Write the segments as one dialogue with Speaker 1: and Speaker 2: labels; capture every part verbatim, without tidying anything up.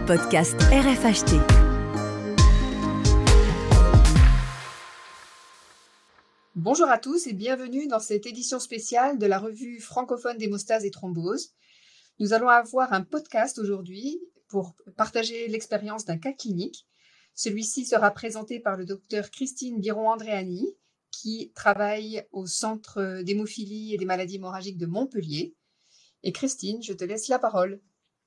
Speaker 1: podcast R F H T.
Speaker 2: Bonjour à tous et bienvenue dans cette édition spéciale de la revue francophone d'hémostase et thrombose. Nous allons avoir un podcast aujourd'hui pour partager l'expérience d'un cas clinique. Celui-ci sera présenté par le docteur Christine Biron-Andréani, qui travaille au Centre d'hémophilie et des maladies hémorragiques de Montpellier. Et Christine, je te laisse la parole.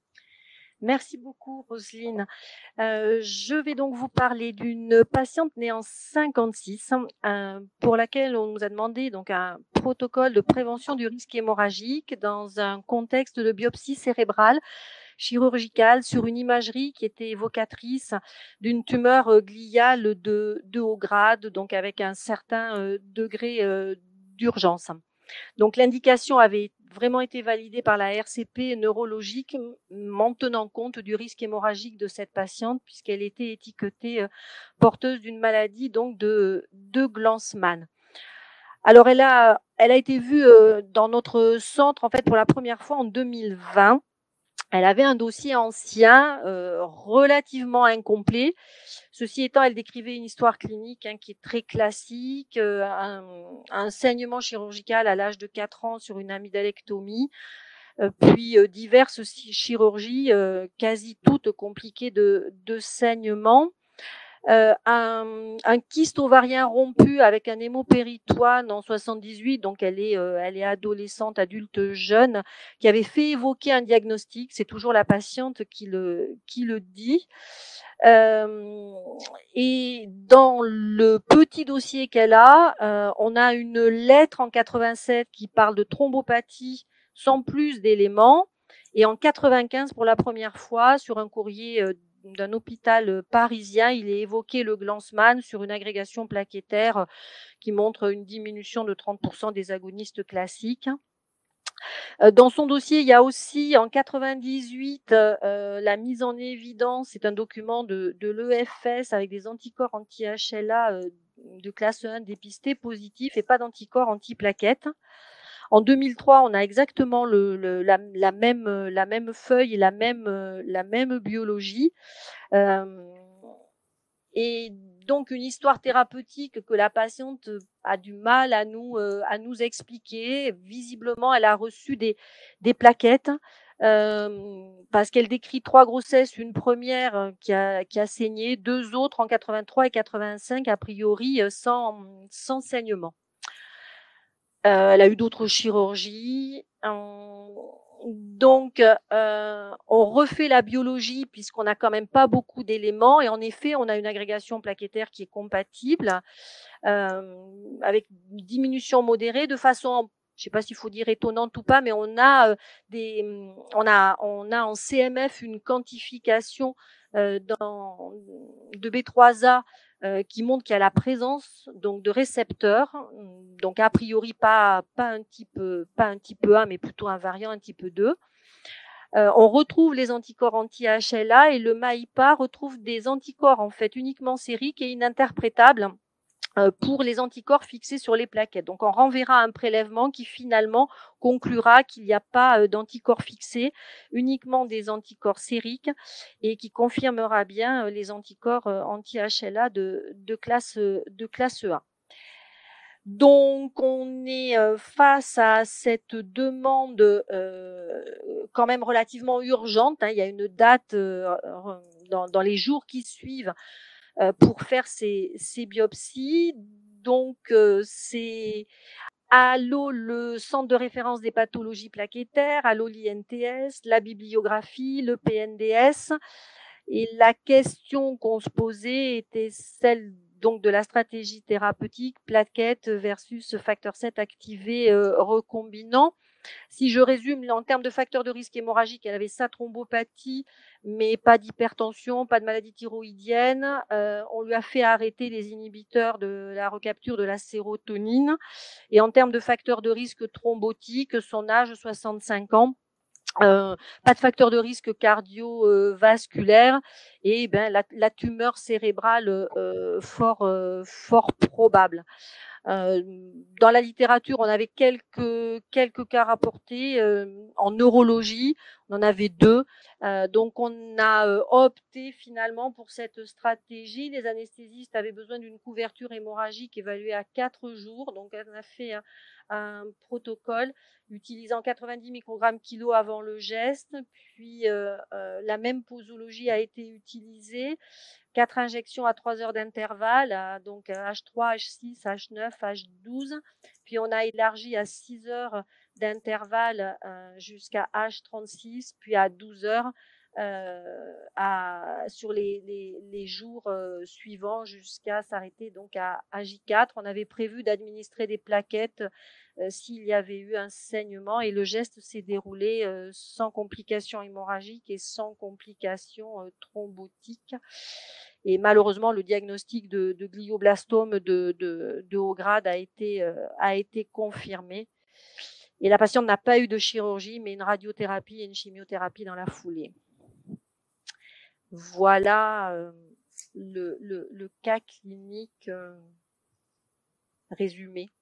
Speaker 3: Merci beaucoup, Roselyne. Euh, je vais donc vous parler d'une patiente née en cinquante-six, euh, pour laquelle on nous a demandé donc un protocole de prévention du risque hémorragique dans un contexte de biopsie cérébrale chirurgicale sur une imagerie qui était évocatrice d'une tumeur gliale de, de haut grade, donc avec un certain euh, degré euh, d'urgence. Donc l'indication avait vraiment été validée par la R C P neurologique en tenant compte du risque hémorragique de cette patiente puisqu'elle était étiquetée porteuse d'une maladie donc de, de Glanzmann. Alors elle a, elle a été vue dans notre centre en fait pour la première fois en deux mille vingt. Elle avait un dossier ancien, euh, relativement incomplet. Ceci étant, elle décrivait une histoire clinique hein, qui est très classique, euh, un, un saignement chirurgical à l'âge de quatre ans sur une amygdalectomie, euh, puis euh, diverses chirurgies, euh, quasi toutes compliquées de, de saignement. Euh, un, un kyste ovarien rompu avec un hémopéritoine en soixante-dix-huit, donc elle est, euh, elle est adolescente, adulte jeune, qui avait fait évoquer un diagnostic. C'est toujours la patiente qui le, qui le dit. Euh, et dans le petit dossier qu'elle a, euh, on a une lettre en quatre-vingt-sept qui parle de thrombopathie sans plus d'éléments. Et en quatre-vingt-quinze, pour la première fois, sur un courrier euh, d'un hôpital parisien, il est évoqué le Glanzmann sur une agrégation plaquettaire qui montre une diminution de trente pour cent des agonistes classiques. Dans son dossier, il y a aussi en quatre-vingt-dix-huit euh, la mise en évidence, c'est un document de, de l'E F S avec des anticorps anti-H L A euh, de classe un dépistés positifs et pas d'anticorps anti-plaquettes. En deux mille trois, on a exactement le, le, la, la, même, la même feuille et la même, la même biologie. Euh, et donc une histoire thérapeutique que la patiente a du mal à nous, euh, à nous expliquer. Visiblement, elle a reçu des, des plaquettes euh, parce qu'elle décrit trois grossesses, une première qui a, qui a saigné, deux autres en quatre-vingt-trois et quatre-vingt-cinq, a priori sans, sans saignement. Euh, elle a eu d'autres chirurgies. Euh, donc, euh, on refait la biologie puisqu'on n'a quand même pas beaucoup d'éléments. Et en effet, on a une agrégation plaquettaire qui est compatible euh, avec une diminution modérée de façon, je ne sais pas s'il faut dire étonnante ou pas, mais on a euh, des, on a, on a en C M F une quantification euh, dans, de B trois A Euh, qui montre qu'il y a la présence donc de récepteurs, donc a priori pas pas un type pas un type un mais plutôt un variant un type deux. Euh, on retrouve les anticorps anti-H L A et le MAIPA retrouve des anticorps en fait uniquement sériques et ininterprétables euh, pour les anticorps fixés sur les plaquettes. Donc on renverra un prélèvement qui finalement conclura qu'il n'y a pas euh, d'anticorps fixés, uniquement des anticorps sériques et qui confirmera bien euh, les anticorps euh, anti-H L A de, de classe de classe un. Donc, on est face à cette demande euh, quand même relativement urgente. Hein. Il y a une date euh, dans, dans les jours qui suivent euh, pour faire ces, ces biopsies. Donc, euh, c'est Allo, le centre de référence des pathologies plaquettaires, Allo l'I N T S, la bibliographie, le P N D S. Et la question qu'on se posait était celle donc de la stratégie thérapeutique, plaquettes versus facteur sept activé euh, recombinant. Si je résume, en termes de facteurs de risque hémorragique, elle avait sa thrombopathie, mais pas d'hypertension, pas de maladie thyroïdienne. Euh, on lui a fait arrêter les inhibiteurs de la recapture de la sérotonine. Et en termes de facteurs de risque thrombotique, son âge, soixante-cinq ans. Euh, pas de facteur de risque cardiovasculaire euh, et ben la, la tumeur cérébrale euh, fort euh, fort probable. Euh, dans la littérature, on avait quelques quelques cas rapportés euh, en neurologie. on en avait deux. Euh, donc on a euh, opté finalement pour cette stratégie. Les anesthésistes avaient besoin d'une couverture hémorragique évaluée à quatre jours. Donc on a fait un, un protocole utilisant quatre-vingt-dix microgrammes kilo avant le geste. Puis euh, euh, la même posologie a été utilisée. Quatre injections à trois heures d'intervalle, donc H trois, H six, H neuf, H douze. Puis on a élargi à six heures d'intervalle euh, jusqu'à H trente-six, puis à douze heures euh, à, sur les, les, les jours euh, suivants jusqu'à s'arrêter donc à, à J quatre. On avait prévu d'administrer des plaquettes euh, s'il y avait eu un saignement et le geste s'est déroulé euh, sans complications hémorragiques et sans complications euh, thrombotiques. Et malheureusement, le diagnostic de, de glioblastome de, de, de haut grade a été, euh, a été confirmé. Et la patiente n'a pas eu de chirurgie, mais une radiothérapie et une chimiothérapie dans la foulée. Voilà euh, le, le, le cas clinique euh, résumé.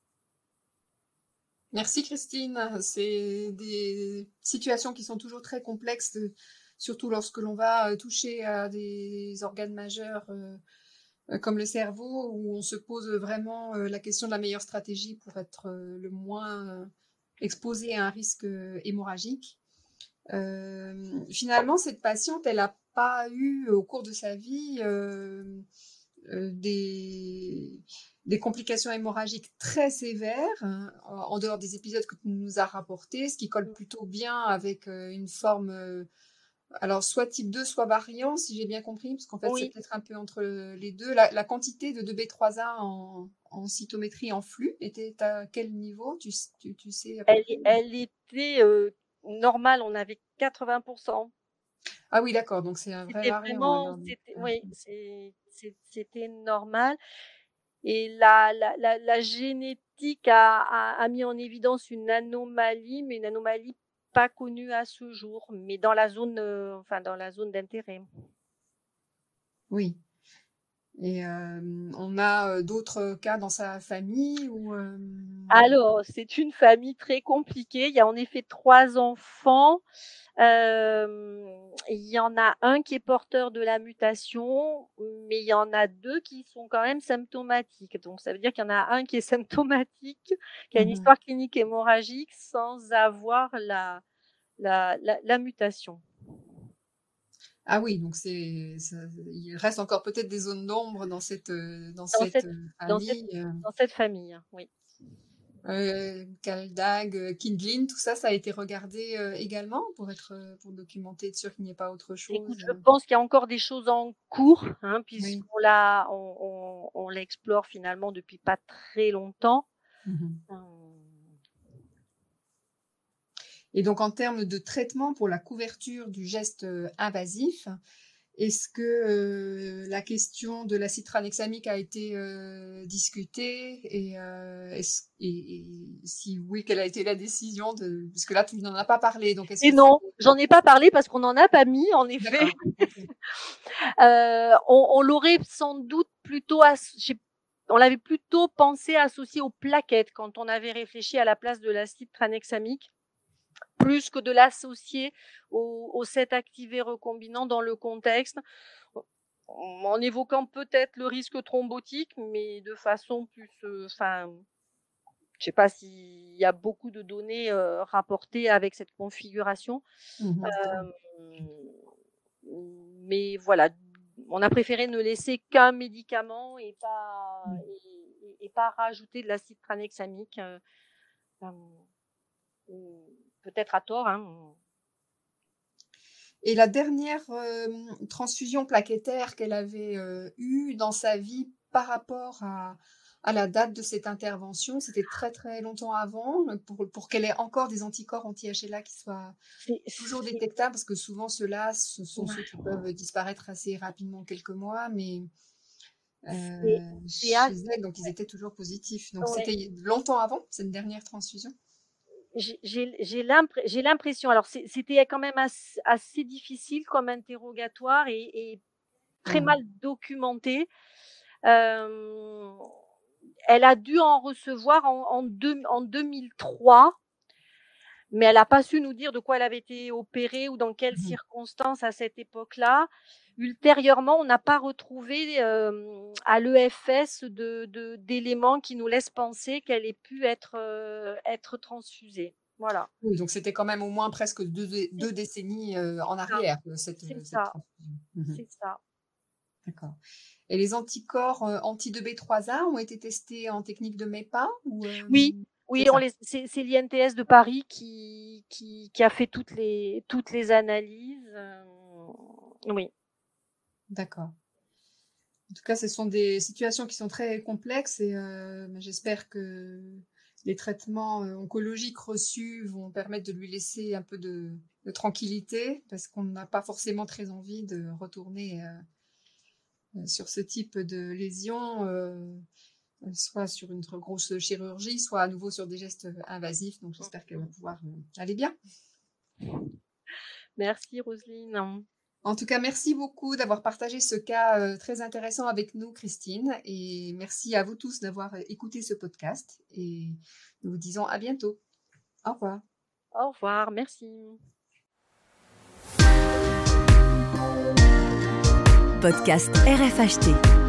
Speaker 2: Merci Christine. C'est des situations qui sont toujours très complexes, surtout lorsque l'on va toucher à des organes majeurs euh, comme le cerveau, où on se pose vraiment euh, la question de la meilleure stratégie pour être euh, le moins euh, exposé à un risque euh, hémorragique. Euh, finalement, cette patiente, elle n'a pas eu au cours de sa vie euh, euh, des, des complications hémorragiques très sévères, hein, en dehors des épisodes que tu nous as rapportés, ce qui colle plutôt bien avec euh, une forme, euh, alors soit type deux, soit variant, si j'ai bien compris, parce qu'en fait, oui. C'est peut-être un peu entre les deux. La, la quantité de deux B trois A en, en cytométrie en flux était à quel niveau, tu, tu, tu sais à peu
Speaker 3: elle,
Speaker 2: près
Speaker 3: elle était euh, normale, on avait quatre-vingts pour cent.
Speaker 2: Ah oui, d'accord, donc c'est un vrai
Speaker 3: c'était
Speaker 2: variant.
Speaker 3: Vraiment,
Speaker 2: alors.
Speaker 3: c'était, oui, c'est, c'est, c'était normal. Et la, la, la, la génétique a, a, a mis en évidence une anomalie, mais une anomalie pas connue à ce jour, mais dans la zone, euh, enfin dans la zone d'intérêt.
Speaker 2: Oui. Et euh, on a d'autres cas dans sa famille ou euh...
Speaker 3: Alors, c'est une famille très compliquée. Il y a en effet trois enfants. Euh, il y en a un qui est porteur de la mutation, mais il y en a deux qui sont quand même symptomatiques. Donc, ça veut dire qu'il y en a un qui est symptomatique, qui a une mm-hmm. histoire clinique hémorragique sans avoir la, la, la, la mutation.
Speaker 2: Ah oui, donc c'est, ça, il reste encore peut-être des zones d'ombre dans cette, dans,
Speaker 3: dans
Speaker 2: cette,
Speaker 3: cette
Speaker 2: famille.
Speaker 3: Dans cette, dans cette famille, oui.
Speaker 2: Euh, Caldag, Kindlin, tout ça, ça a été regardé euh, également pour être pour documenter, être sûr qu'il n'y ait pas autre chose.
Speaker 3: Écoute, je pense qu'il y a encore des choses en cours, hein, puisqu'on oui. l'a, on, on, on l'explore finalement depuis pas très longtemps.
Speaker 2: Mm-hmm. Hum. Et donc, en termes de traitement pour la couverture du geste invasif, est-ce que euh, la question de l'acide tranexamique a été euh, discutée et, euh, est-ce, et, et si oui, quelle a été la décision de... Parce que là, tu n'en as pas parlé. Donc est-ce
Speaker 3: et
Speaker 2: que
Speaker 3: non, c'est... j'en ai pas parlé parce qu'on n'en a pas mis, en effet. Okay. euh, on, on l'aurait sans doute plutôt... Ass... On l'avait plutôt pensé associé aux plaquettes quand on avait réfléchi à la place de l'acide tranexamique, plus que de l'associer au, au site activé recombinant dans le contexte, en évoquant peut-être le risque thrombotique, mais de façon plus, enfin, euh, je sais pas s'il y a beaucoup de données euh, rapportées avec cette configuration, mmh. euh, mais voilà, on a préféré ne laisser qu'un médicament et pas mmh. et, et, et pas rajouter de l'acide tranexamique, euh, euh, peut-être à tort, hein.
Speaker 2: Et la dernière euh, transfusion plaquettaire qu'elle avait euh, eue dans sa vie par rapport à, à la date de cette intervention, c'était très très longtemps avant, pour, pour qu'elle ait encore des anticorps anti-H L A qui soient c'est, toujours c'est... détectables, parce que souvent ceux-là, ce sont ouais. ceux qui peuvent disparaître assez rapidement, quelques mois, mais euh, c'est, chez assez... elle, donc ils étaient toujours positifs. Donc ouais. C'était longtemps avant, cette dernière transfusion.
Speaker 3: J'ai, j'ai, l'impr- j'ai l'impression, alors c'est, c'était quand même assez, assez difficile comme interrogatoire et, et très mmh. mal documenté. Euh, elle a dû en recevoir en, en, deux, en deux mille trois. mais elle n'a pas su nous dire de quoi elle avait été opérée ou dans quelles
Speaker 2: Mmh.
Speaker 3: circonstances à cette époque-là. Ultérieurement, on n'a pas retrouvé euh, à l'E F S de, de, d'éléments qui nous laissent penser qu'elle ait pu être, euh, être transfusée. Voilà.
Speaker 2: Oui, donc c'était quand même au moins presque deux, deux décennies euh, en arrière, cette,
Speaker 3: C'est
Speaker 2: cette
Speaker 3: ça.
Speaker 2: transfusion. Mmh.
Speaker 3: C'est ça.
Speaker 2: D'accord. Et les anticorps euh, anti-deux B trois A ont été testés en technique de MEPA ou, euh,
Speaker 3: Oui, oui,
Speaker 2: c'est
Speaker 3: on
Speaker 2: ça.
Speaker 3: les, c'est, c'est l'I N T S de Paris qui, qui, qui a fait toutes les, toutes les analyses. Euh, oui.
Speaker 2: D'accord. En tout cas, ce sont des situations qui sont très complexes et euh, j'espère que les traitements euh, oncologiques reçus vont permettre de lui laisser un peu de, de tranquillité parce qu'on n'a pas forcément très envie de retourner euh, sur ce type de lésion, euh, soit sur une grosse chirurgie, soit à nouveau sur des gestes invasifs. Donc, j'espère qu'elle va pouvoir euh, aller bien.
Speaker 3: Merci, Roselyne.
Speaker 2: En tout cas, merci beaucoup d'avoir partagé ce cas euh, très intéressant avec nous, Christine. Et merci à vous tous d'avoir écouté ce podcast. Et nous vous disons à bientôt. Au revoir.
Speaker 3: Au revoir, merci.
Speaker 1: Podcast R F H T.